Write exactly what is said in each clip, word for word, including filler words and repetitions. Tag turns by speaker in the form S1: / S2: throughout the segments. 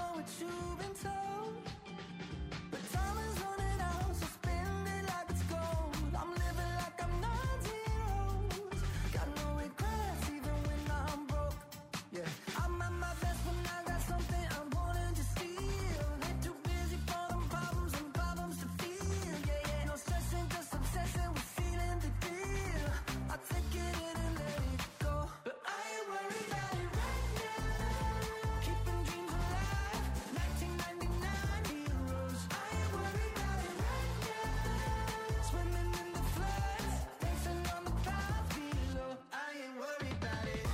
S1: know what you've been told, but time is running out, so spend it like it's gold. I'm living like I'm nineteen old. Got no regrets even when I'm broke. Yeah, I'm at my best when I got something I wanna just steal. Ain't too busy for them problems and problems to feel. Yeah, yeah, no stressing, just obsessing with feeling the deal. I take it in and let it go, but I ain't worried about it right now. Keeping dreams alive, nineteen ninety-nine heroes. I ain't worried about it right now. Swimming in the floods, dancing on the clouds below. I ain't worried about it.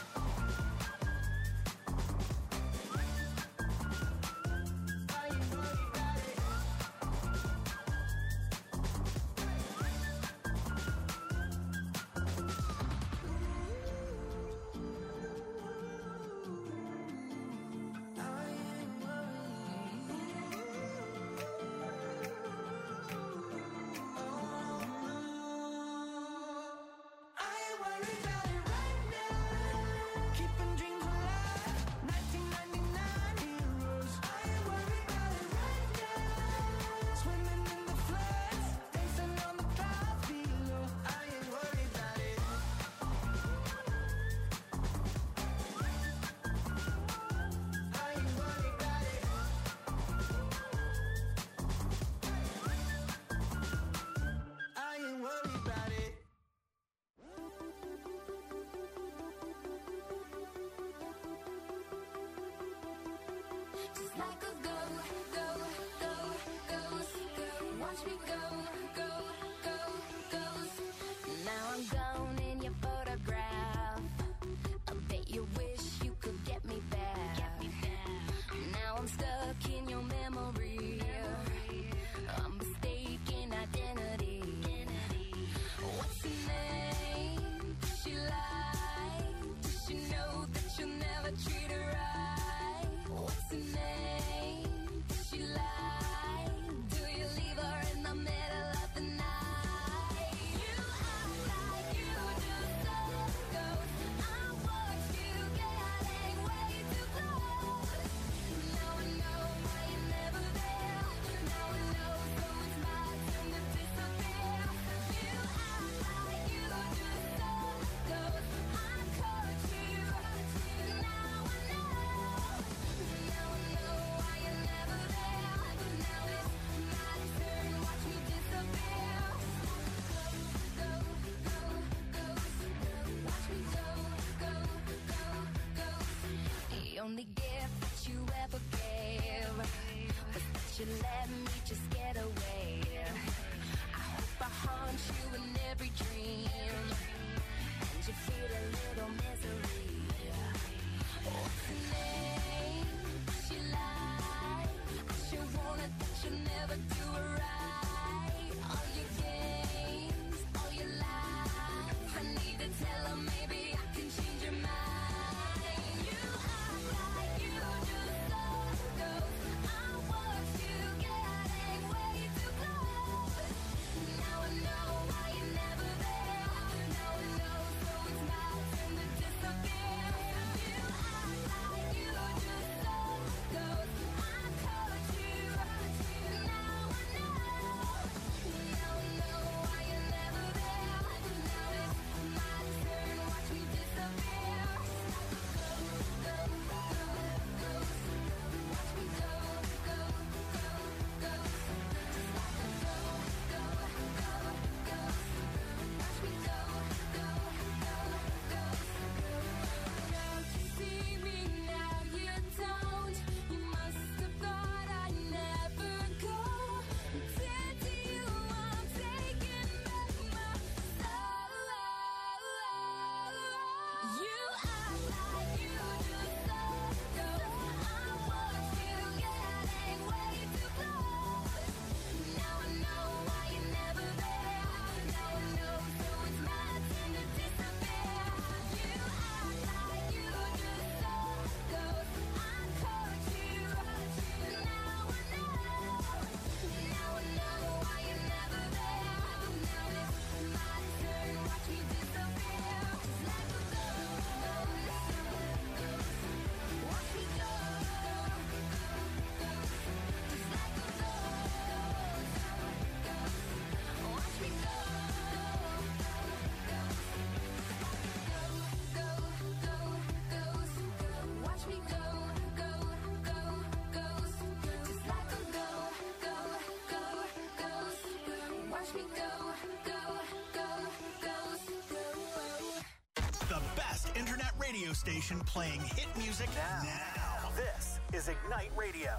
S1: I ain't worried about it. I ain't worried about it right now. Keeping dreams alive, nineteen ninety-nine heroes. I ain't worried about it right now. Swimming in the floods, dancing on the clouds below. I ain't worried about it. I ain't worried about it. I ain't worried about it. Just like a go, go, go, goes, go. Watch me go, go, go, goes. Now I'm gone in your photograph. I bet you wish you could get me back. Now I'm stuck in your memory. I'm mistaken identity. What's her name? Does she lie? Does she know that you'll never treat her right? What's her name? Does she lie? Do you leave her in the middle of the night? You act like you just don't go. I watch you getting way too close. Now I know why you're never there. Now I know so it's my turn to disappear. You act like you just don't go. I caught you. Now I know. Now I know why you're never there. Now it's my turn. Watch me disappear. Go, go, go, go. Watch me go, go, go, go. The only gift that you ever gave was that you let me just get away. I hope I haunt you in every dream, and you feel a little misery. What's her name? Does she lie? I sure wanted that you never do her right. All your games, all your lies. I need to tell her maybe I can change your mind. You act like you
S2: radio station playing hit music now. now.
S3: This is Ignite Radio.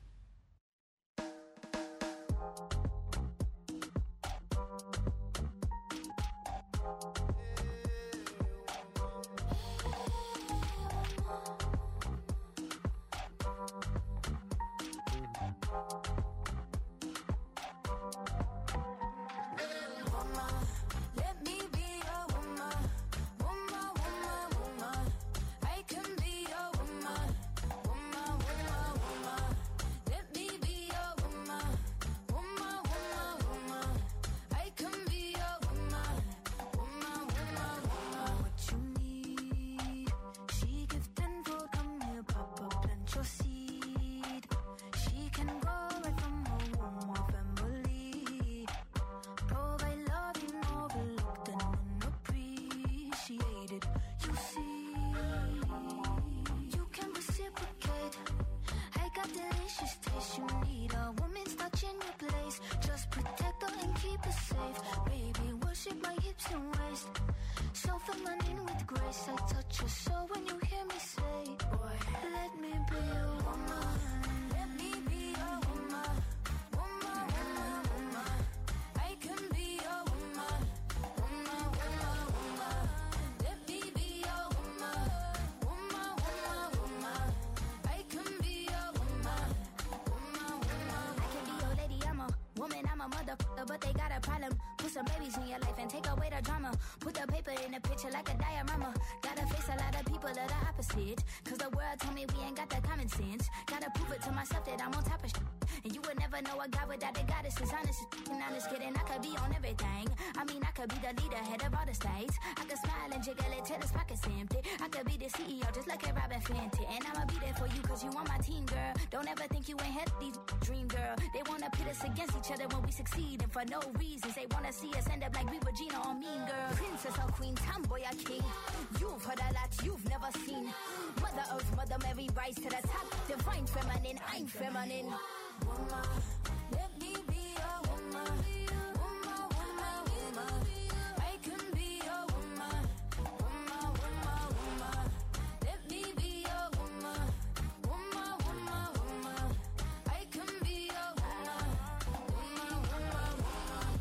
S1: But they got a problem. Put some babies in your life and take away the drama. Put the paper in the picture like a diorama. Gotta face a lot of people that are opposite. Cause the world told me we ain't got that common sense. Gotta prove it to myself that I'm on top of shit. And you would never know a guy without a goddess is honest. And honest kidding, I could be on everything. I mean, I could be the leader, head of all the states. I could smile and jiggle it till his pockets empty. I could be the C E O, just like a Robin Fenty. And I'ma be there for you cause you on my team, girl. Don't ever think you ain't had these dream, girl. They wanna pit us against each other when we succeed. And for no reasons, they wanna see us end up like we Regina or Mean Girl. Princess or queen, tomboy or king. You've heard a lot you've never seen. Mother Earth, Mother Mary, rise to the top. Divine feminine, I'm feminine. Woman, let me be a woman. Woman, woman, woman. I can be a woman. Woman, woman, woman. Let me be a woman. Woman, woman, woman. I can be a woman. Woman, woman, woman.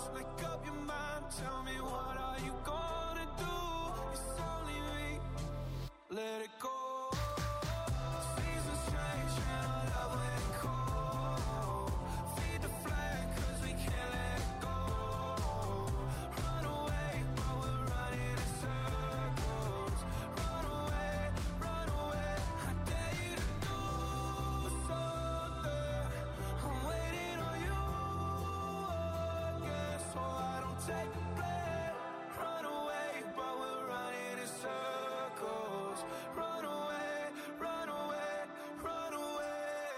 S4: Just make up your mind, tell me what are you gonna do? It's only me, let it go. Seasons change and our love let it go. Feed the flag cause we can't let it go. Run away but we're running in circles. Run away, run away, I dare you to do something. I'm waiting on you again, so I don't take the blame. Run away but we're running in circles. Run away, run away, run away.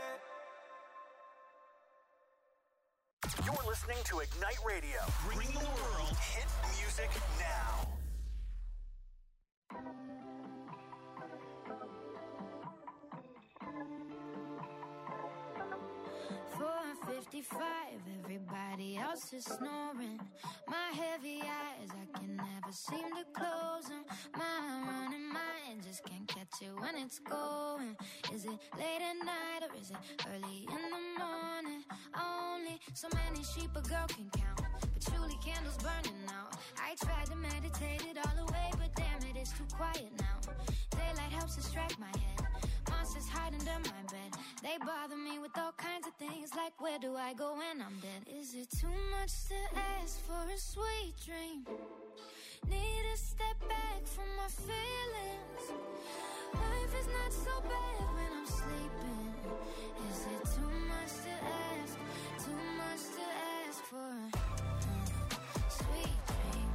S3: You're listening to Ignite Radio.
S2: Bringing the world hit music now.
S1: four fifty-five, everybody else is snoring. My heavy eyes, I can never seem to close them. My running mind just can't catch it when it's going. Is it late at night or is it early in the morning? Only so many sheep a girl can count, patchouli candles burning out. I tried to meditate it all away, but damn it, it's too quiet now. Daylight helps distract my head. Monsters hide under my bed. They bother me with all kinds of things, like where do I go when I'm dead? Is it too much to ask for a sweet dream? Need to step back from my feelings. Life is not so bad when I'm sleeping. Is it too much to ask? Too much to ask for a uh, sweet dream?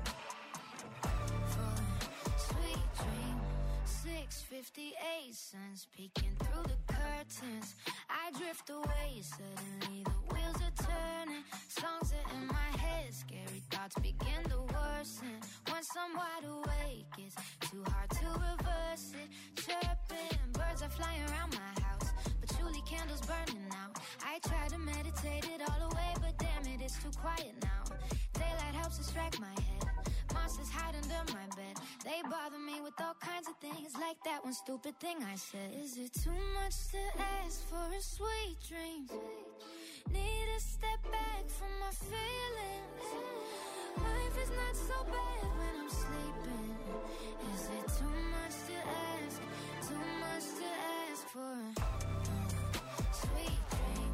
S1: For a sweet dream. six fifty-eight, sun's peeking through the curtains. I drift away, suddenly the wheels are turning. Songs are in my head, scary thoughts begin to worsen. Once I'm wide awake, it's too hard to reverse it. Chirping, birds are flying around my house, patchouli candles burning out. I try to meditate it all away, but damn it, it's too quiet now. Daylight helps distract my head. Monsters hide under my bed. They bother me with all kinds of things, like that one stupid thing I said. Is it too much to ask for a sweet dream? Need to step back from my feelings. Life is not so bad when I'm sleeping. Is it too much to ask? Too much to ask for a uh, sweet dream?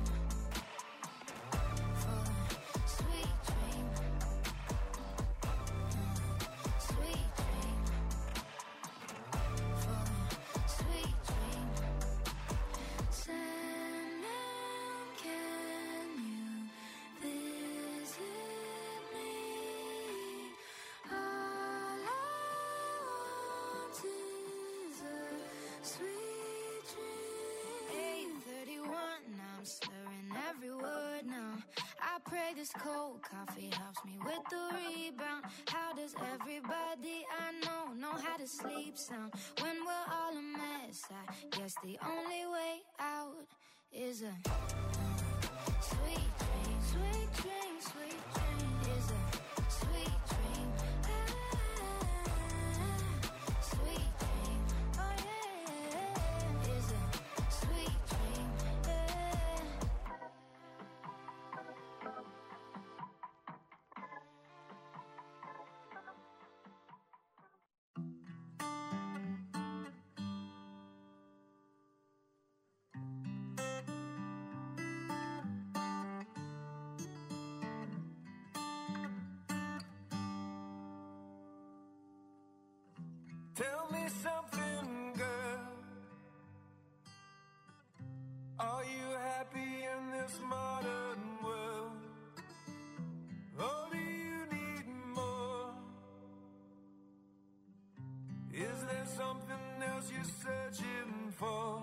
S1: For a sweet dream. Sweet dream. For a sweet dream. Sandman, can you visit me? All I want is a sweet dream. eight thirty-one, I'm slurring every word now. I pray this cold coffee helps me with the rebound. How does everybody I know know how to sleep sound? When we're all a mess, I guess the only way out is a sweet dream. Sweet dream, sweet dream is a sweet dream. Ah, sweet dream. Oh yeah, is a sweet dream. Yeah.
S4: Tell me something, girl. Are you happy in this modern world? Or do you need more? Is there something else you're searching for?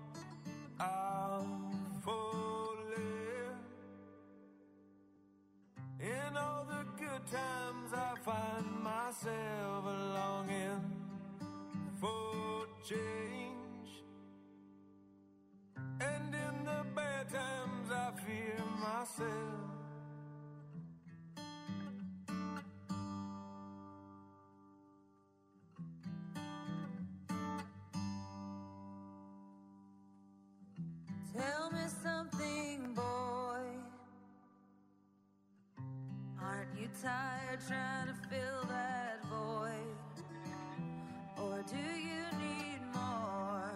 S4: I'll falling. In all the good times I find myself longing for change, and in the bad times I fear myself.
S5: inside trying to fill that void? Or do you need more?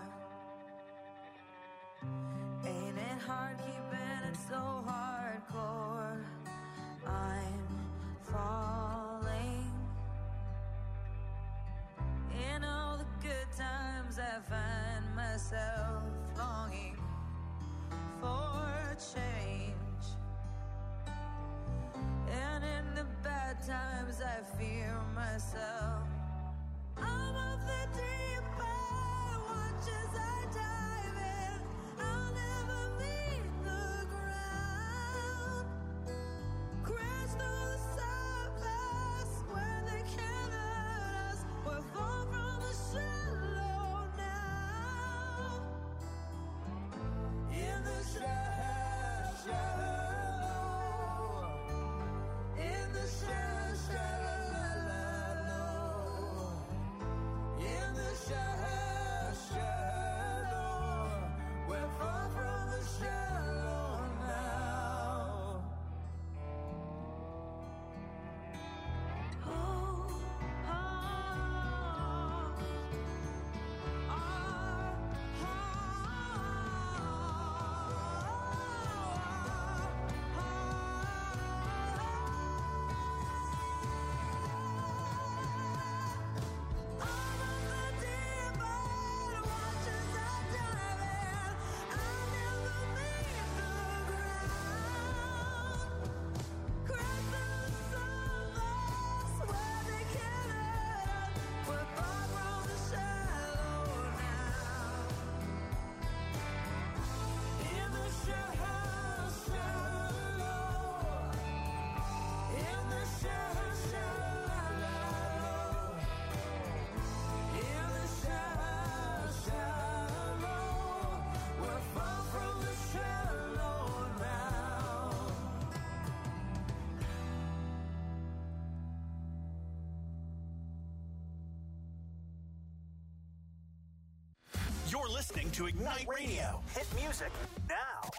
S5: Ain't it hard keeping it so hardcore? I'm falling. In all the good times I find myself longing for change, and in the bad times I fear myself. I'm of the deep end, watch as I dive in. I'll never meet the ground. Crash through the surface where they can't hurt us. We're far from the shallow now. In the shallow, in the shallow, shallow, in the shallow, shallow. We're far from the shallow now. Oh, oh,
S3: You're listening to Ignite Radio. Hit music now.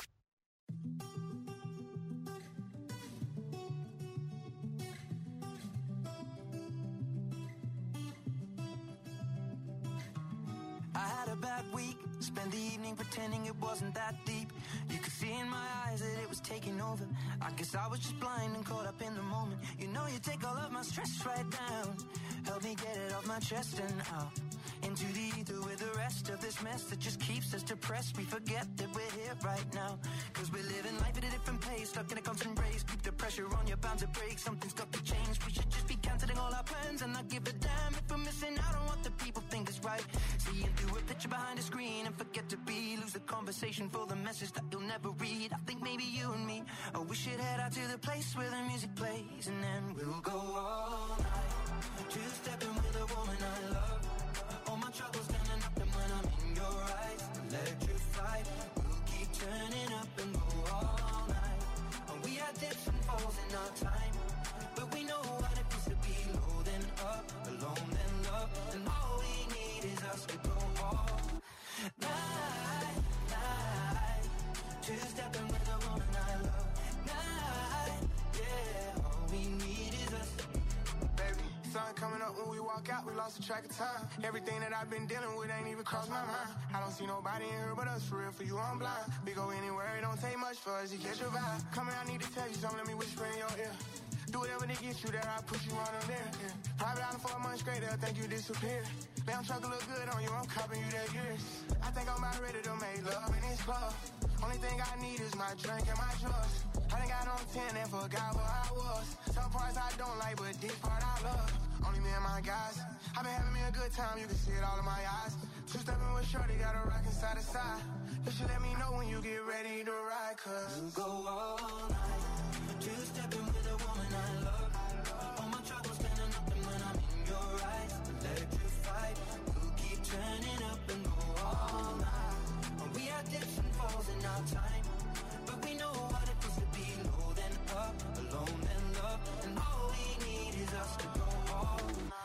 S6: I had a bad week, spent the evening pretending it wasn't that deep. You could see in my eyes that it was taking over. I guess I was just blind and caught up in the moment. You know you take all of my stress right down. Help me get it off my chest and out into the ether with the rest of this mess that just keeps us depressed. We forget that we're here right now, cause we're living life at a different pace, stuck in a constant race. Keep the pressure on, you're bound to break. Something's got to change. We should just be cancelling all our plans and not give a damn if we're missing out on what the people think is right. Seeing through a picture behind a screen and forget to be, lose the conversation for the message that you'll never read. I think maybe you and me, oh, we should head out to the place where the music plays, and then we'll go all night, two-stepping with a woman I love. All my troubles standing up, and when I'm in your eyes, electrified. We'll keep turning up and go all night. And we had dips and falls in our time, but we know what it feels to be low then up, alone then love. And all we need is us to go all night, night. Two-stepping with a woman I love. Night, yeah. All we need is us.
S7: Baby, sun coming up when we walk out, we lost the track of time. Everything that I've been dealing with ain't even crossed my mind. I don't see nobody in here but us, for real, for you I'm blind. We go anywhere, it don't take much for us to catch your vibe. Come here, I need to tell you something, let me whisper in your ear. Do whatever to get you there, I push you on them there. Yeah. Private island for a month straight, they'll think you disappeared. Damn truck look good on you, I'm copping you that years. I think I'm about ready to make love in this club. Only thing I need is my drink and my trust. I done got on ten and forgot where I was. Some parts I don't like, but this part I love. Only me and my guys. I've been having me a good time, you can see it all in my eyes. Two-stepping with shorty, got a rockin' side to side. You should let me know when you get ready to ride, cause
S6: we'll go all night, two-stepping with a woman I love. All my troubles standing up, and when I'm in your eyes, electrified. We'll keep turning up and go all night. And we had dips and falls in our time, but we know what it feels to be low then up, alone then love. And all we need is us to go all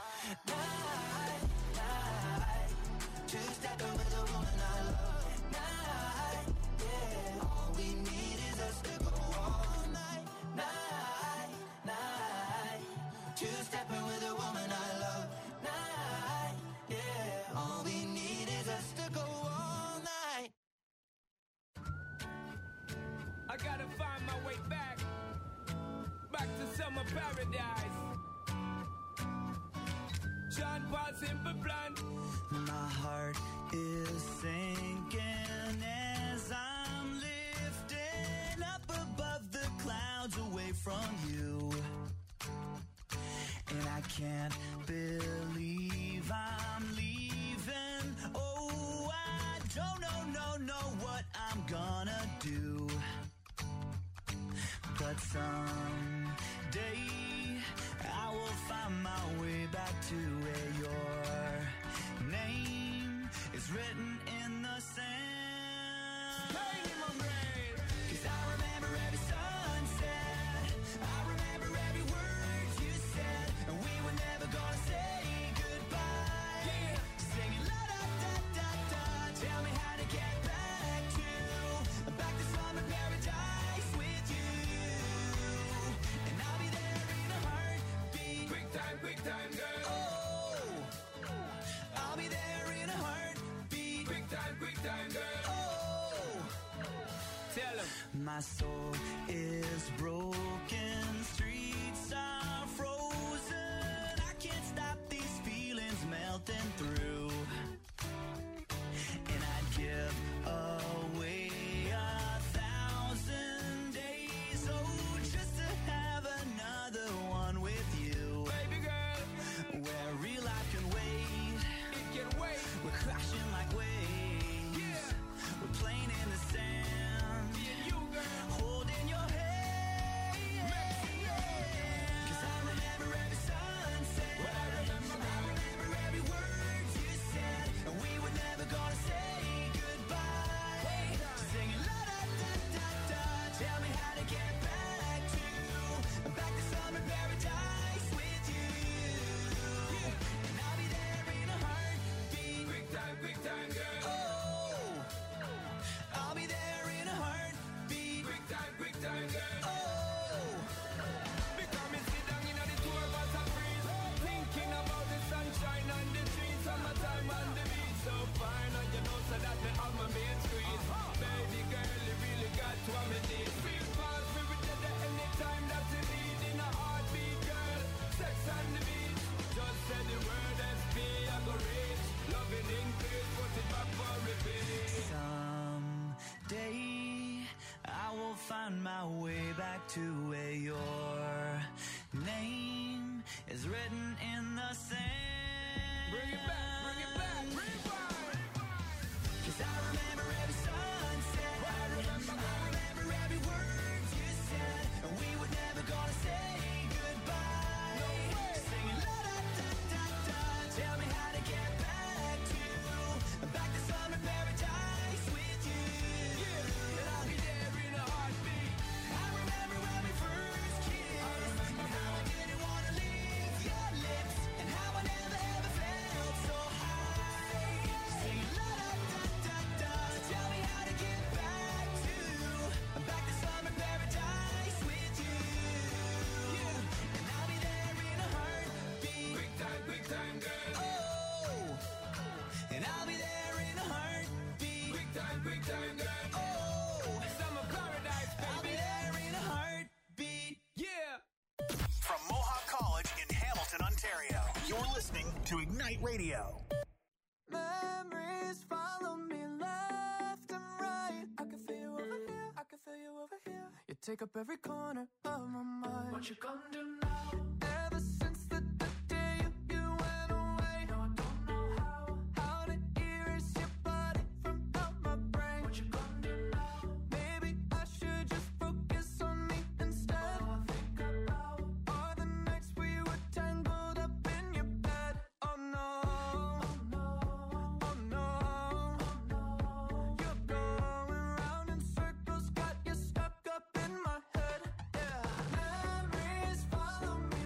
S6: night, night. Two-stepping with a woman I love. Night, yeah. All we need is us to go all night, night, night.
S4: Paradise. Sean Paul, Simple Plan.
S6: My heart is sinking as I'm lifting up above the clouds away from you. And I can't believe I'm leaving. Oh, I don't know, no, know what I'm gonna do. But someday I will find my way back to where your name is written in the sand. Cause I remember every sunset, I remember every word you said, and we were never gonna say goodbye. Yeah. Singing la da da da da, tell me how to get back to, back to summer paradise with you. And I'll be there in a heartbeat.
S4: Quick time, quick time, girl.
S6: Oh, I'll be there in a heartbeat.
S4: Quick time, quick time, girl.
S6: Oh,
S4: Tell him.
S6: my soul is broken, streets are frozen. I can't stop these feelings melting through. And I'd give away a thousand days, oh, just to have another one with you.
S4: Baby girl,
S6: Where real life can wait,
S4: it can wait.
S6: we're crashing like waves.
S4: Yeah.
S6: We're playing in the sand,
S4: Me and you, girl.
S6: holding your hand. Cause I remember every sunset,
S4: What I remember,
S6: I remember every word you said, and we were never gonna say goodbye. Singing la da da da da, tell me how to get back to, back to summer paradise with you. And I'll be there in a heartbeat.
S4: Quick time, quick time, girl.
S6: Oh, I'll be there in a heartbeat.
S4: Quick time, quick time, girl.
S6: Oh,
S4: Because me sit down in the tour bus and freeze, thinking about the sunshine and the trees, summertime and the beach. So fine, and you know so that me have my main squeeze. Baby girl, you really got what me need. Feel fast, we will get there anytime that you need. In a heartbeat, girl, sex on the beach. Just say the word S P, I go reach. Loving English, put it back for repeat.
S6: someday I will find my way back to where your name is written in the sand.
S4: Bring it back, bring it back, rewind.
S6: Cause I remember every sunset, I remember, I remember every word you said, and we were never gonna say goodbye.
S4: No way.
S6: Singing la da da da da, tell me how to get back to, back to summer paradise with you.
S4: And I'll be there in a heartbeat.
S6: I remember when we first kissed, and how I didn't wanna leave your lips, and how I never ever felt so high. Singing la da da da da, tell me how to get back to, back to summer paradise with you. And I'll be there in a heartbeat.
S4: Quick time, quick time, girl.
S6: Oh, and I'll be there in a heartbeat.
S4: Quick time, quick time, girl.
S6: Oh,
S4: Summer paradise,
S6: I'll be
S4: baby.
S6: there in a heartbeat.
S4: Yeah.
S3: From Mohawk College in Hamilton, Ontario, you're listening to Ignite Radio.
S5: Memories follow me left and right. I can feel you over here, I can feel you over here. You take up every corner of my mind. What you gonna do now? Ever since the, the day you, you went away, no, I don't know how, how to erase your body from out my brain. What you gonna do now? Maybe I should just focus on me instead. All I think about are the nights we were tangled up in your bed. Oh no, oh no, oh no, oh no. You're going round in circles, got you stuck up in my head. Yeah, memories follow me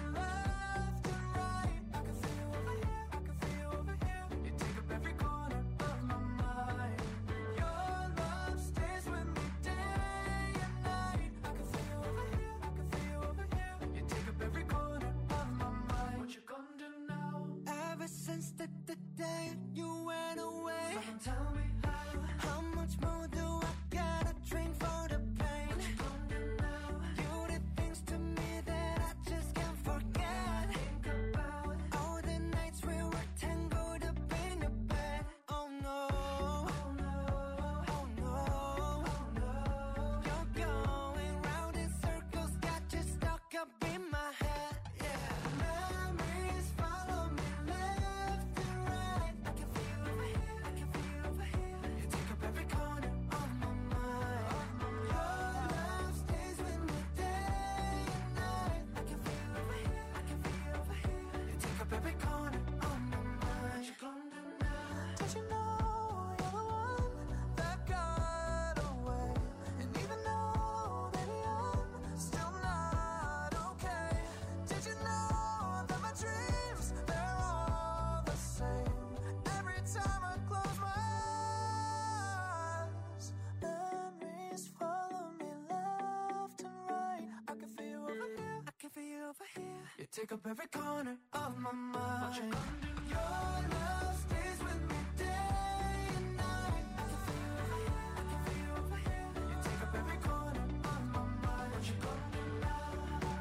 S6: take up every corner of my mind.
S4: What you gonna do?
S6: Your love stays with me day and night. I can feel you over here, I can feel you over here. You take up every corner of my mind. What you gonna do now?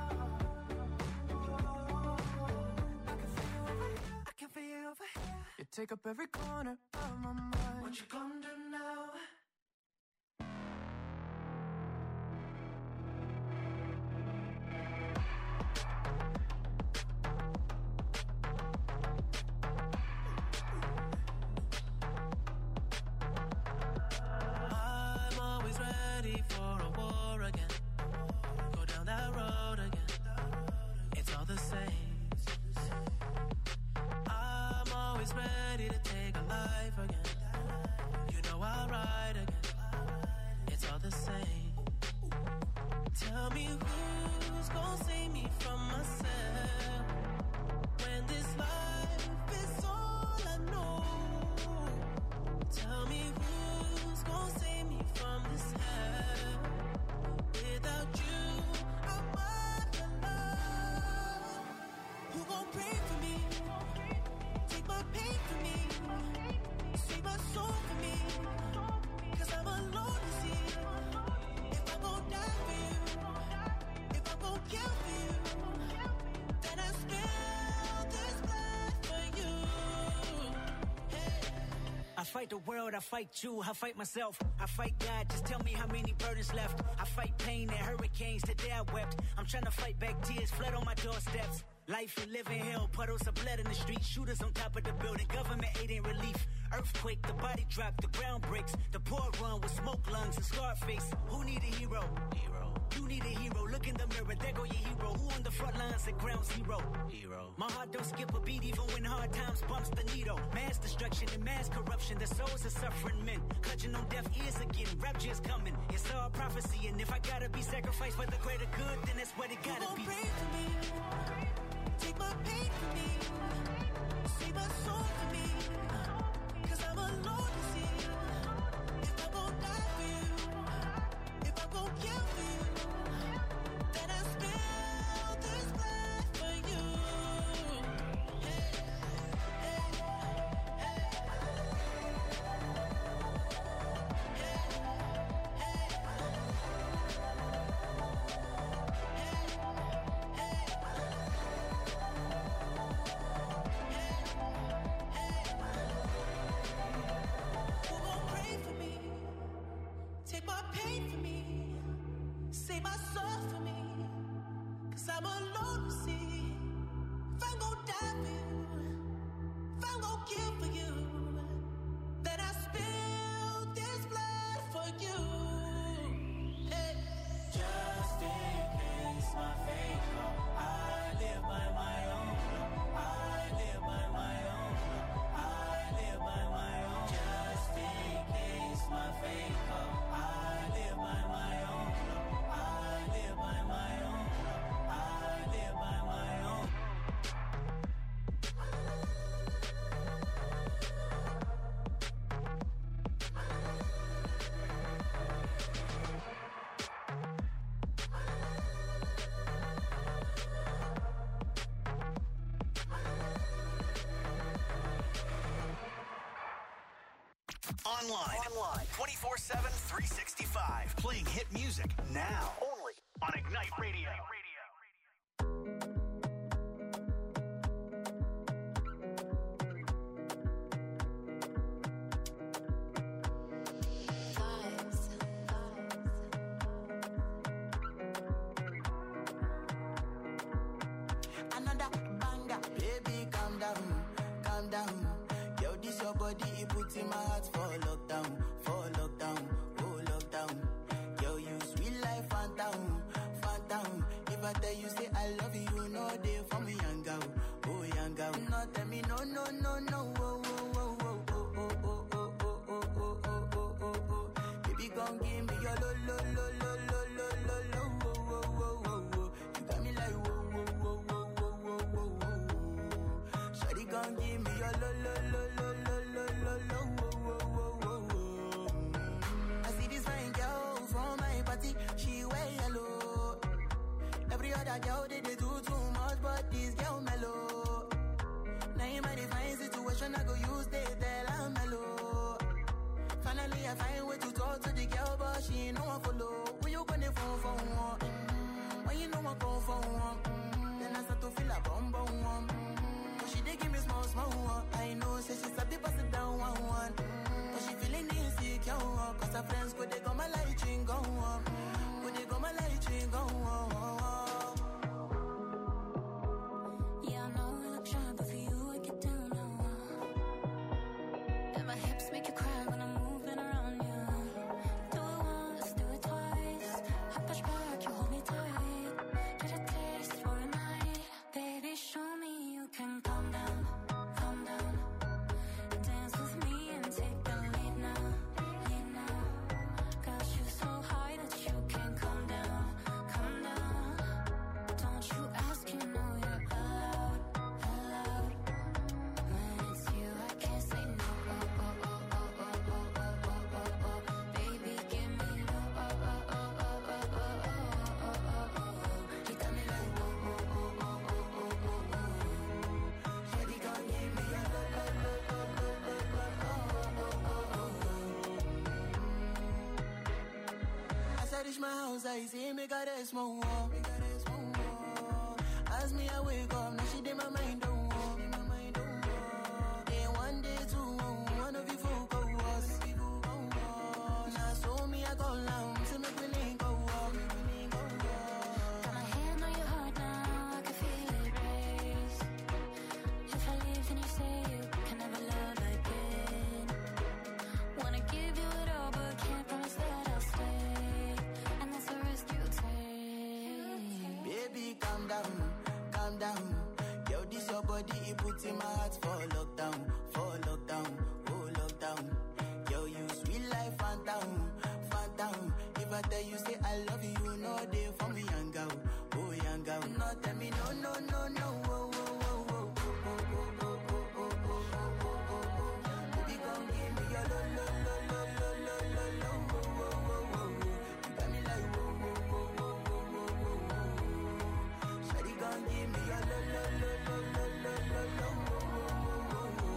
S6: I can feel you over here, I can feel you over here. You take up every corner of my mind. What you gonna do now?
S8: Tell me who's gonna save me from myself when this life is all I know. Tell me who's gonna save me from this hell. Without you, I'm alone. Who gon' pray for me? Take my pain for me. Save my soul for me. Cause I'm alone, you see. If I gon' die for you, if I gon' kill for you, then I spill this blood for you. Hey.
S9: I fight the world, I fight you, I fight myself, I fight God, just tell me how many burdens left. I fight pain and hurricanes, today I wept. I'm trying to fight back tears, flood on my doorsteps. Life we live in hell, puddles of blood in the street, shooters on top of the building, government aid ain't relief. Earthquake, the body drop, the ground breaks. The poor run with smoke lungs and scarred face. Who need a hero? Hero. You need a hero. Look in the mirror, there go your hero. Who on the front lines at ground zero? Hero. My heart don't skip a beat even when hard times bumps the needle. Mass destruction and mass corruption. The souls of suffering men. Clutching on deaf ears again. Rapture's coming. It's all prophecy. And if I gotta be sacrificed for the greater good, then that's what it gotta
S8: Who gon'
S9: be.
S8: pray for me? Take my pain for me. Save my soul for me. Cause I'm alone, you see. If I gon' die for you, if I gon' kill for you, then I spill this blood for you. Hey, hey, hey. Who gon' pray for me? Take my pain for me. Save my soul for me. Cause I'm alone, you see. If I'm gon' die for you, if I'm gon' kill for you, then I spill this blood for you. Hey. Just in case my fate come, I live by my own. I live by my own. I live by my own. Just in case my fate come, I live by my own. I live by my own. I live by my own.
S3: Online. Online. twenty-four seven, three sixty-five. Playing hit music now. Only on Ignite Radio.
S6: Another banger, baby, calm down, calm down. Yo, this your body, it puts in my heart for lockdown, for lockdown, oh lockdown. Yo, you sweet life, phantom, phantom. If I tell you say I love you, you know they for me, young girl, oh young girl. No, tell me no, no, no, no, oh, oh, oh, oh, oh, oh, oh, oh, oh, oh, oh, oh, oh, oh, oh. Baby, gon' give me your lo, lo, lo, lo, lo, lo, lo, lo, oh, oh, oh, oh, oh. You got me like whoa, whoa, whoa, whoa, whoa, whoa, whoa, whoa. Shawty gon' give me your lo, lo, lo, lo, lo, lo, lo, lo, oh, oh, oh, oh, oh. I see this fine girl from my party, she wear yellow. Every other girl they, they do too much, but this when I go use they tell I'm mellow. Finally I find way to talk to the girl, but she ain't no one follow. When you gonna phone for one? Mm-hmm. When you know I go for one? Mm-hmm. Then I start to feel a bum bum one. Mm-hmm. But she dey give me small small one. I know, say she's a bit pass it down one one. Mm-hmm. But she feeling insecure, cause her friends go they go my light ring go on. Go they go my light ring go on.
S1: Yeah, I know I look shy, but for you I get down low. And my hips make you cry when I'm moving around you. Do it once, do it twice. I push back, you hold me tight. Get a taste for a night. Baby, show me you can calm down, calm down. Dance with me and take the lead now, lead now. Got you so high that you can't come down, come down. Don't you ask, you know you're allowed, allowed. When it's you, I can't say no. Oh, oh, oh, oh, oh, oh, oh, oh, oh, oh. Baby, give me low. Oh, oh, oh, oh, oh, oh, oh, oh, oh, oh. He got me like whoa, whoa, whoa, whoa, whoa, whoa, whoa, whoa. Shawty gon' give me a low, low, low, low, low, low, low, oh, oh, oh.
S6: As I reach my house, I see me got a small wall. Me got a small wall. As me I wake up, now she did my mind don't walk. Then one day two, one of you folk go was. Now so me I go down, to make me link go walk.
S1: Got my hand on your heart now, I can feel it race. If I leave, then you say you can never love again. Wanna give you it all, but can't promise that I'll stay. And that's the risk you take.
S6: Baby, calm down, calm down. Yo, this your body, it puts in my heart for lockdown, for lockdown, oh lockdown. Yo, you sweet life, phantom, phantom. If I tell you say I love you, you know they for me, young girl, oh young girl. No, tell me no, no, no, no, oh, oh, oh, oh, oh, oh, oh, oh, oh, oh, oh, oh, oh. Baby, come give me your lo, lo, lo, lo, lo, lo, lo, lo, oh, oh, oh, oh, oh. You got me like whoa, whoa, whoa, whoa, whoa, whoa, whoa, whoa. Shawty gon' give me your lo, lo, lo, lo, lo, lo, lo, lo, oh, oh, oh, oh, oh.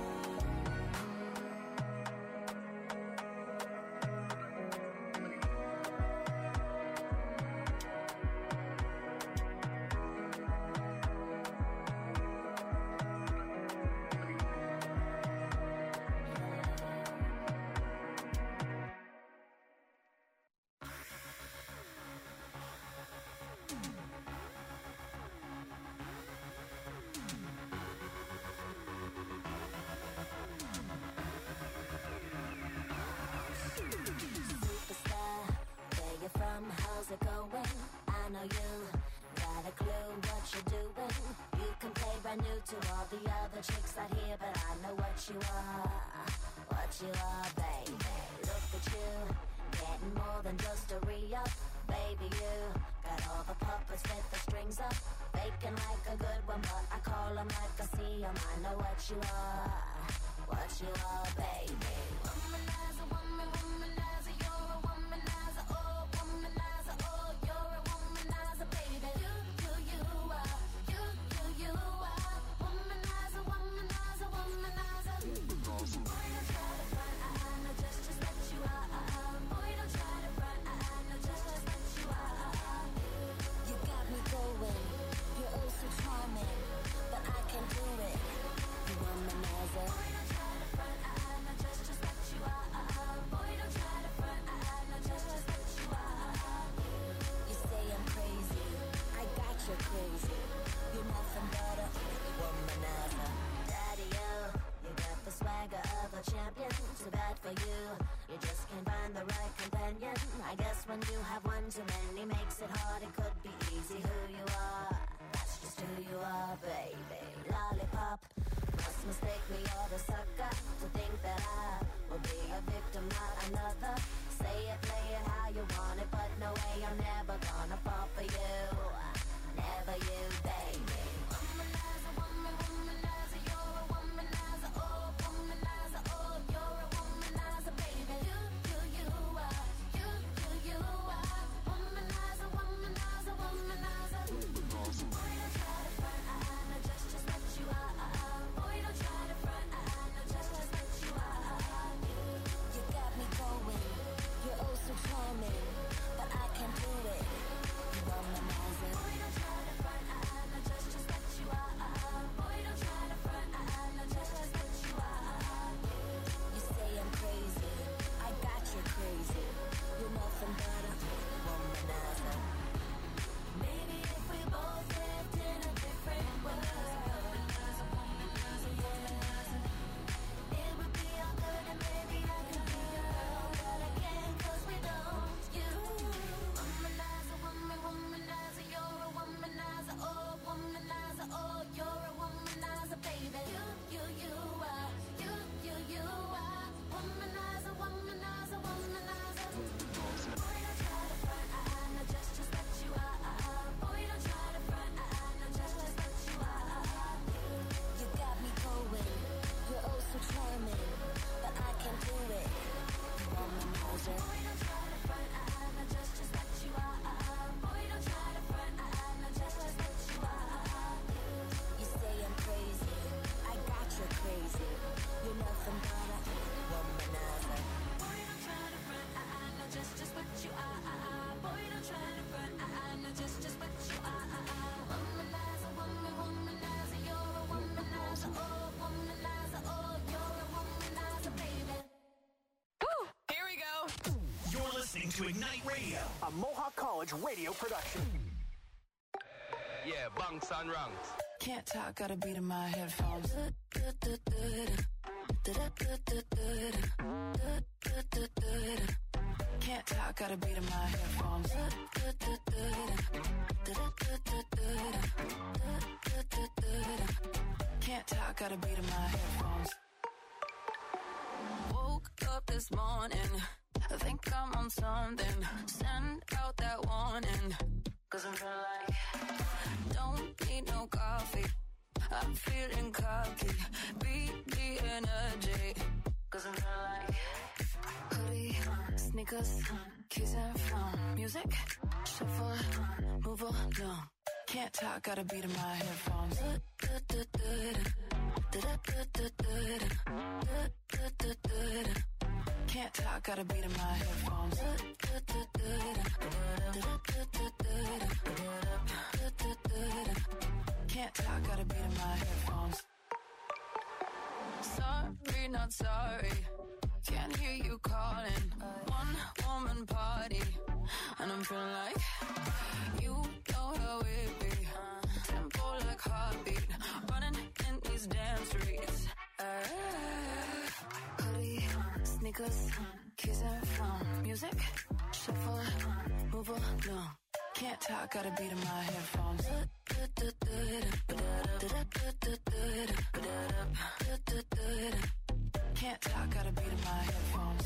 S1: Superstar, where you from? How's it going? I know you got a clue what you're doing. You can play brand new to all the other chicks out here, but I know what you are, what you are, baby. Look at you, getting more than just a re-up. Baby, you got all the puppets with the strings up. Faking like a good one, but I call them like I see them. I know what you are, what you are, baby. Womanizer, woman, womanizer, you're a womanizer, oh, womanizer, oh, you're a womanizer, baby. You, you, you are, you, you, you are, womanizer, womanizer, womanizer. Boy, don't try to front, I, I know just, just what you are. Boy, don't try to front, I, I know just, just what you are. You got me going, you're oh so charming, but I can't do it. You womanizer. Boy, don't try to front, I, I know just, just what you are. Boy, don't try to front, I, I know just, just what you are. You say I'm crazy, I got you crazy. You're nothing but a womanizer. Daddy, you, you got the swagger of a champion. Too bad for you, you just can't find the right companion. I guess when you have one too many makes it hard. It could be easy who you are. That's just who you are, baby. Lollipop, must mistake me or the sucker to think that I will be a victim, not another. Say it, play it how you want it, but no way I'm never gonna fall for you. Never you, baby. Womanizer, woman, womanizer, you're a womanizer, oh, womanizer, oh, you're a womanizer, baby. You, you, you are, you, you, you are, womanizer, womanizer, womanizer. Boy, don't try to front, I, I know just, just what you are. Boy, don't try to front, I, I know
S3: to Ignite Radio,
S2: a Mohawk College radio production.
S10: Yeah, bunks and ranks.
S5: Can't talk, gotta beat in my headphones. Can't talk, gotta beat in my headphones. Can't talk, gotta beat in my headphones. Woke up this morning, I think I'm on something. Send out that warning, cause I'm feeling like don't need no coffee. I'm feeling cocky, beat the energy, cause I'm feeling like hoodie, sneakers, keys and phone, music, shuffle, move along. Can't talk, gotta beat in my headphones. Can't talk, gotta beat in my headphones. Can't talk, gotta beat in my headphones. Sorry, not sorry. Can't hear you calling. One woman party, and I'm feeling like you know how it be. Tempo like heartbeat, running in these damn streets. Uh, hoodie, sneakers, keys and phone, music, shuffle, move along. Can't talk, gotta beat in my headphones. Can't talk, gotta beat in my headphones.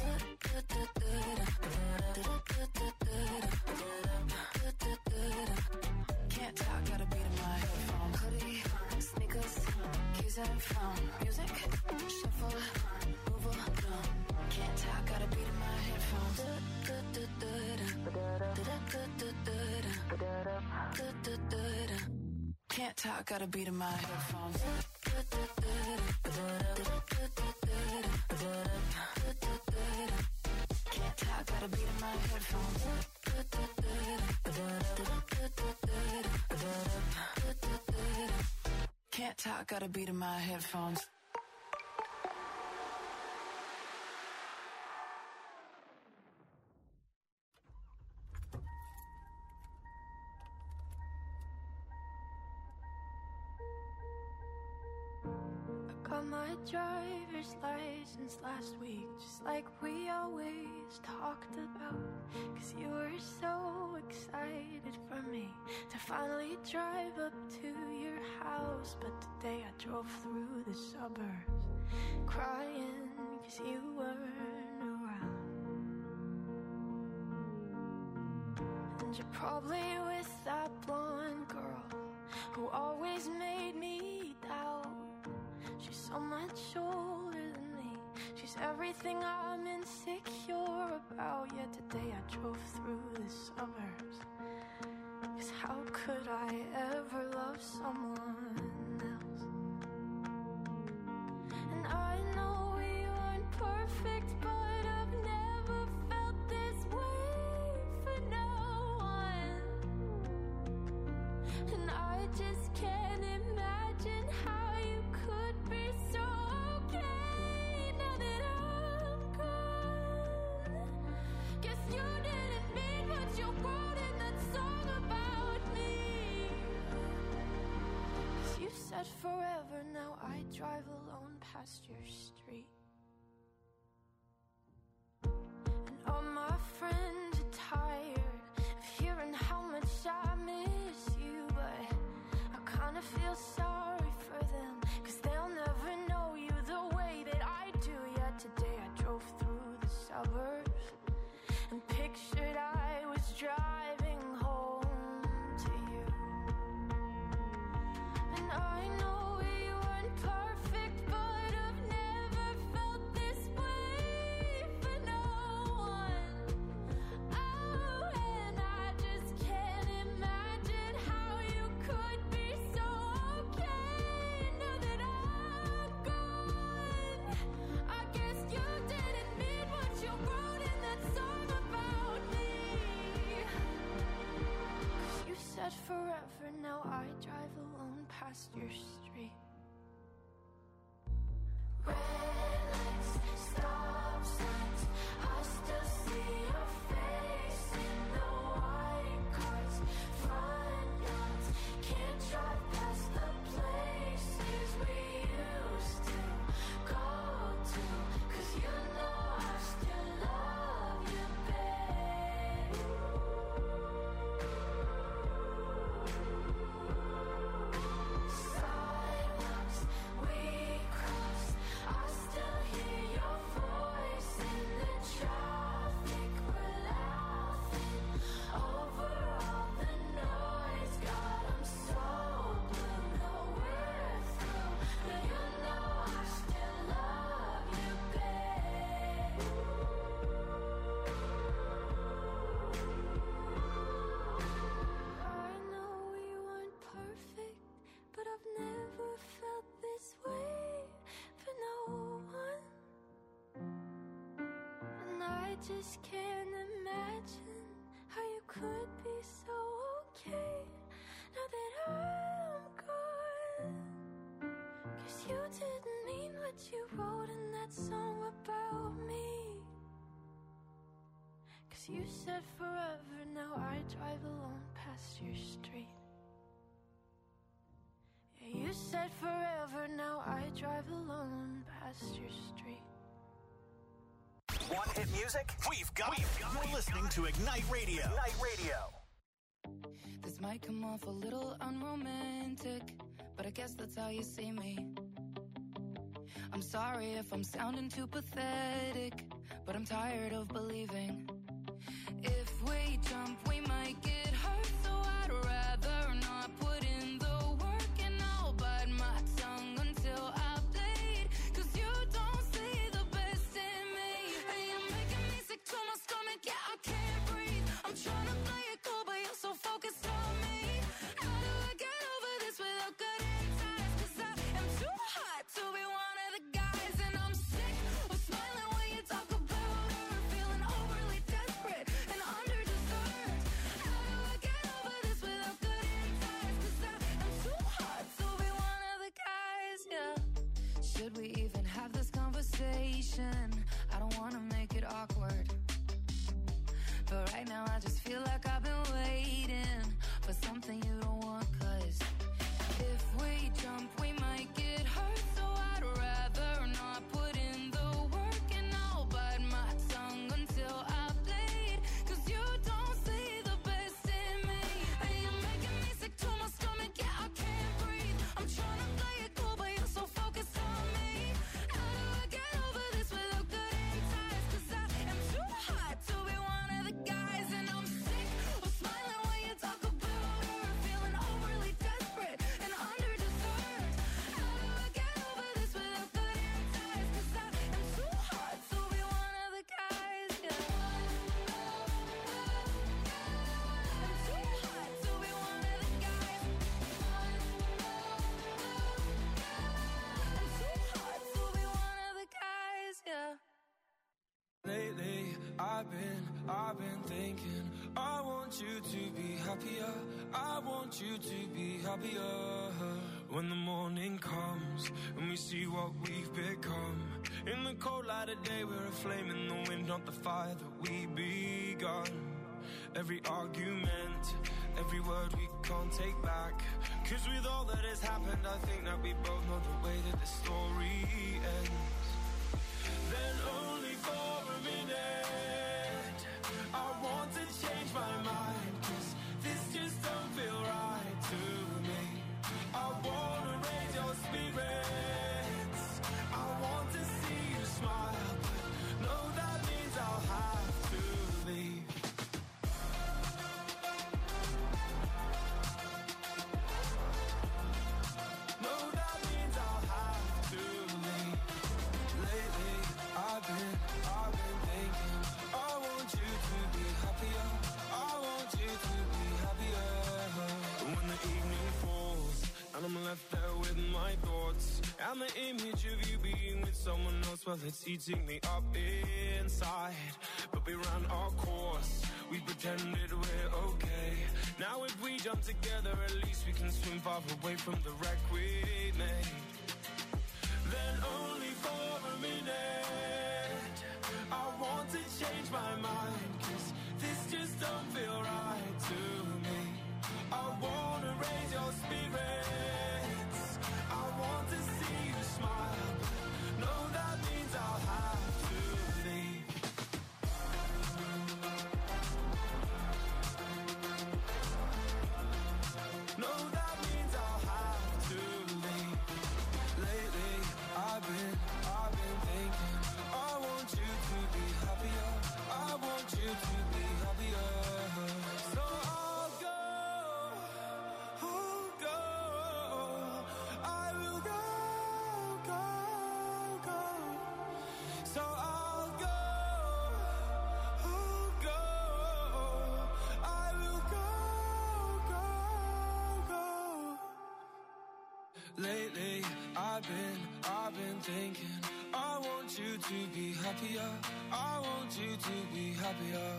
S5: Can't talk, gotta beat in my headphones. Hoodie, sneakers, keys and phone, music, shuffle, move along. Can't talk, gotta beat in my headphones. Can't talk, gotta beat in my headphones. Can't talk, gotta beat in my headphones. Can't talk, gotta beat in my headphones.
S11: Got my driver's license last week, just like we always talked about. Cause you were so excited for me to finally drive up to your house. But today I drove through the suburbs crying cause you weren't around. And you're probably with that blonde girl who always made me doubt. She's so much older than me. She's everything I'm insecure about. Yet today I drove through the suburbs. Cause how could I ever love someone else? And I know we aren't perfect, but I've never felt this way for no one. And I just can't imagine how you could be so okay now that I'm gone. Guess you didn't mean what you wrote in that song about me. Cause you said forever, now I drive alone past your street. And all my friends are tired of hearing how much I miss you, but I kinda feel sorry for them, cause they'll never know you the way that I do. Yet today I drove through the suburbs and pictured I was driving home to you. And I know we weren't perfect, but I've never felt this way for no one. Oh, and I just can't imagine how you could be so okay now that I'm gone. I guess you didn't mean what you wrote in that song about me. Cause you said forever, now I drive alone past your street. Red lights, stop signs, I still see your face. I just can't imagine how you could be so okay now that I'm gone. Cause you didn't mean what you wrote in that song about me. Cause you said forever, now I drive alone past your street. Yeah, you said forever, now I drive alone past your street.
S3: One hit music? We've got, We've got You're listening to Ignite Radio. Ignite Radio.
S12: This might come off a little unromantic, but I guess that's how you see me. I'm sorry if I'm sounding too pathetic, but I'm tired of believing. If we jump, we might get hurt, so I'd rather not put in the work, and I'll bite my tongue until I bleed. Cause you don't see the best in me, and you're making me sick to my stomach, yeah, I can't breathe. I'm trying to play it cool, but you're so focused on me. How do I get over this without cutting ties? Cause I am too hot to be one of the guys, and I'm sick of smiling when you talk about her, feeling overly desperate and under-deserved. How do I get over this without cutting ties? Cause I am too hot to be one of the guys, yeah. Should we even have this conversation? I don't wanna make it awkward, but right now I just feel like I've been waiting for something you don't want. Cause if we jump, we might get hurt, so I'd rather not put in the work, and I'll bite my tongue until I bleed. Cause you don't see the best in me, and you're making me sick to my stomach, yeah, I can't breathe. I'm trying to play it cool, but you're so focused on me. How do I get over this without cutting ties? Cause I am too hot to be one of the guys, and I'm sick of smiling when you talk about her, feeling overly desperate and under-deserved. How do I get over this without cutting ties? Cause I am too hot to be one of the guys, yeah. I'm too hot to be one of the guys. I'm too hot to be one of the guys, yeah.
S4: Lately, I've been, I've been thinking, I want you to be happier, I want you to be happier. When the morning comes and we see what we've become, in the cold light of day we're a flame in the wind, not the fire that we begun. Every argument, every word we can't take back, cause with all that has happened I think that we both know the way that the story ends. Then only for a minute I want to change my mind, cause this just don't feel right to me. I wanna raise your spirits, I want to see you smile, but no, that means I'll have to leave. No, that means I'll have to leave. Lately, I've been, I've been thinking, I want you to be happier, I want you to be happier. When the evening falls and I'm left there with my thoughts, and the image of you being with someone else, well, it's eating me up inside. But we ran our course, we pretended we're okay. Now if we jump together, at least we can swim far away from the wreck we made. Then only for a minute I want to change my mind, cause this just don't feel right to me. I wanna raise your spirits, I want to see you smile, but no, that means I'll have to leave. No, that means I'll have to leave. Lately, I've been, I've been thinking, I want you to be happier, I want you to be happier. So I'll go, I'll go, I will go, go, go. So I'll go, I'll go, I will go, go, go. Lately, I've been, I've been thinking, I want you to be happier. I want you to be happier.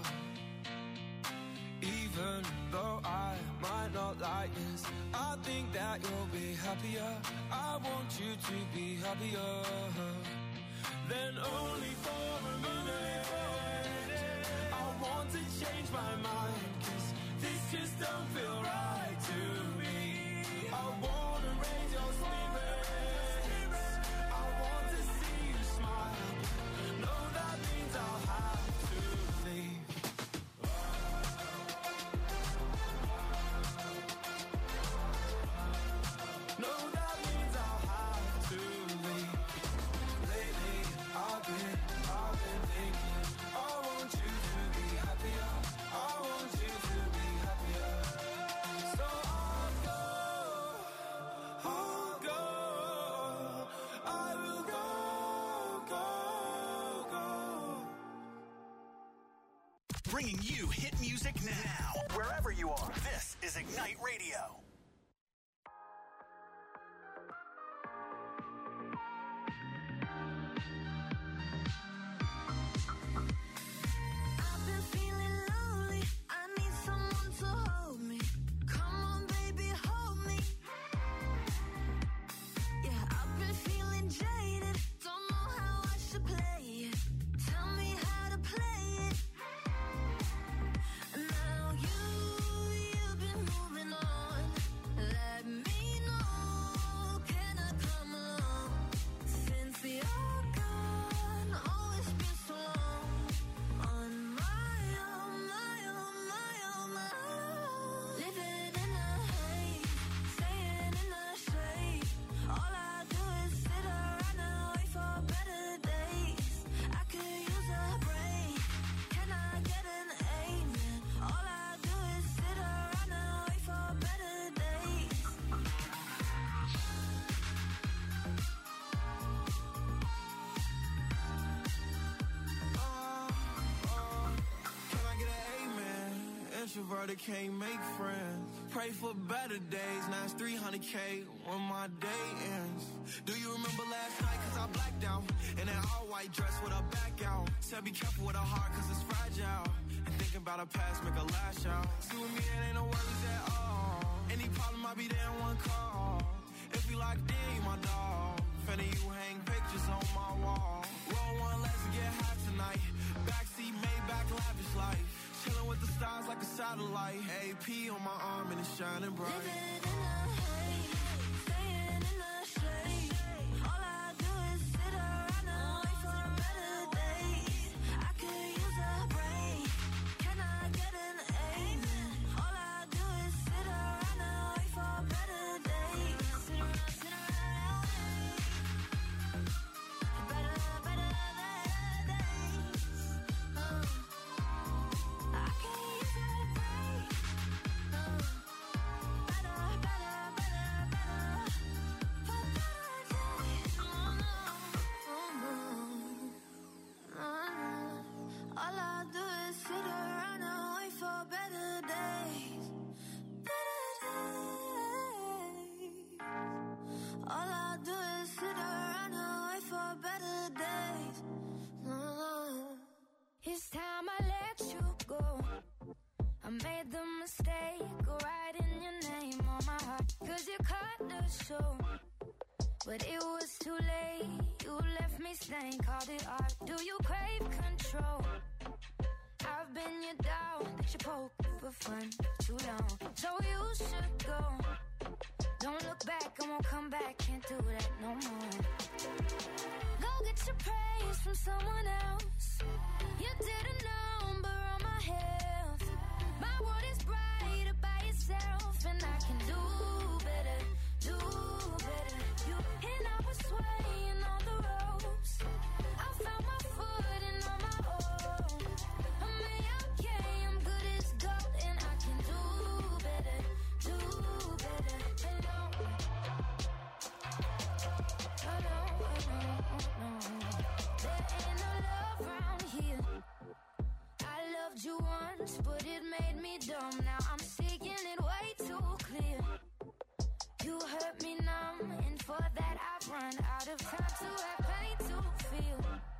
S4: Even though I might not like this, I think that you'll be happier. I want you to be happier. Then only for a minute, I want to change my mind, 'cause this just don't feel right to me. I wanna raise your spirits, I want to see you smile. No, that means I'll have to leave. No, that means I'll have to leave. Lately, I've been, I've been thinking, I want you to be happier. I want you to be happier. So I'll go, I'll go, I will go, go, go.
S3: Bringing you hit music now, wherever you are. This is Ignite Radio.
S5: I've been feeling lonely. I need someone to hold me. Come on, baby, hold me. Yeah, I've been feeling jaded. Don't know how I should play it. Tell me how to play it. Now you, you've been moving on. Let me know. Can I come along? Since you're gone, oh, it's been so long. On my own, my own, my own, my own. Living in a haze, staying in the shade. All I do is sit around and wait for better days. I could use a break. Can I get an amen? All I do is sit around and wait for better days.
S4: Can I get an amen? Introverted can't make friends. Pray for better days. Now it's three hundred K when my day ends. Do you remember last night? 'Cause I blacked out. In an all white dress with a back out. Said be careful with a heart 'cause it's fragile. And thinking about a past make a lash out. See with me it ain't no worries at all. Any problem I'll be there in one call. If we locked in, you my dog. Finna you hang pictures on my wall. Roll one, let's get high tonight. Backseat, Maybach, lavish life. Chilling with the stars like a satellite. A P on my arm and it's shining bright.
S5: Living in a haze, staying in the shade. All I do is sit around and wait for better days. I could use a break. Can I get an amen? All I do is sit around and wait for better days. Sit around, sit around, better, better days. Uh, I could use a break. Uh, better, better, better, better, for better days. Oh, no, oh, no, no, no. All I do is sit around and wait for better days. Better days. All I do is sit around and wait for better days. No, no. It's time I let you go. I made the mistake of writing your name on my heart. 'Cause you cut the show. But it was too late. You left me stained, called it art. Do you crave control? I've been your dog that you poke for fun too long. So you should go. Don't look back, I won't come back. Can't do that no more. Go get your praise from someone else. You didn't know, but on my health. My world is brighter by itself, and I can do better, do better. You and I was swaying on the ropes. I found my footing on my own. I'm okay, I'm good as gold, and I can do better, do better. Hello, hello, hello, no. There ain't no love around here. I loved you once, but it made me dumb. Now I'm seeing it way too clear. You hurt me numb, and for that I've run out of time to have pain to feel.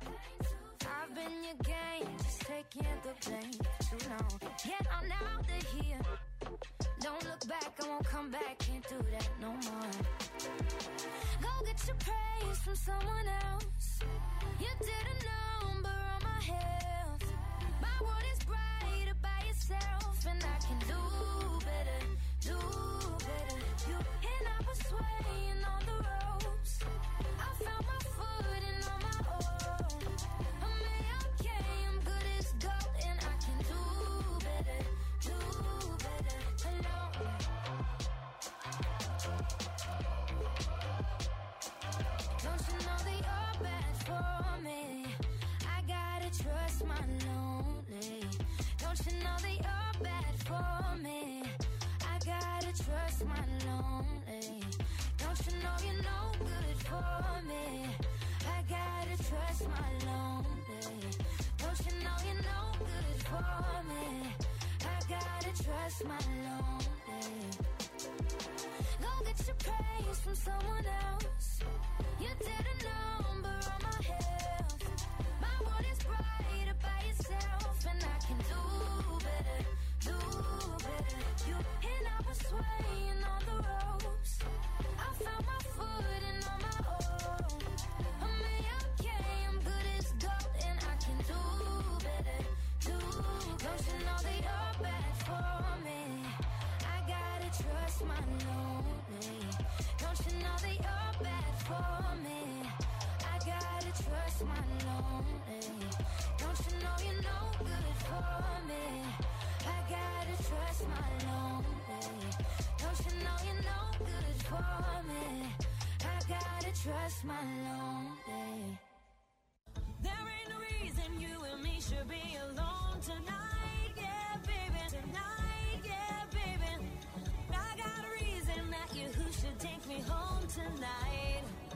S11: your game, just taking the blame for too long. Yet I'm out of here. Don't look back, I won't come back, can't do that no more. Go get your praise from someone else. You did a number on my health. My world is brighter by yourself, and I can do better, do better. You and I were swaying on the ropes. I found my footing on my own. I'm A-okay, I'm good as gold, and I can do better, do better. Alone. Don't you know that you're bad for me? I gotta trust my lonely. Don't you know that you're bad for me? I gotta trust my lonely. Don't you know you're no good for me? I gotta trust my lonely. Don't you know you're no good for me? I gotta trust my lonely. Go get your praise from someone else. You did a number on my health. My world is brighter by yourself, and I can do better, do better. You and I were swaying on the ropes. I found my footing on my own. I'm A-okay, I'm good as gold, and I can do better, do better. Don't you know that you're bad for me? I gotta trust my lonely. Don't you know that you're bad for me? I gotta trust my lonely. Don't you know you're no good for me? I gotta trust my lonely. Don't you know you're no good for me? I gotta trust my lonely.
S5: There ain't no reason you and me should be alone tonight, yeah, baby. Tonight, yeah, baby. I got a reason that you who should take me home tonight.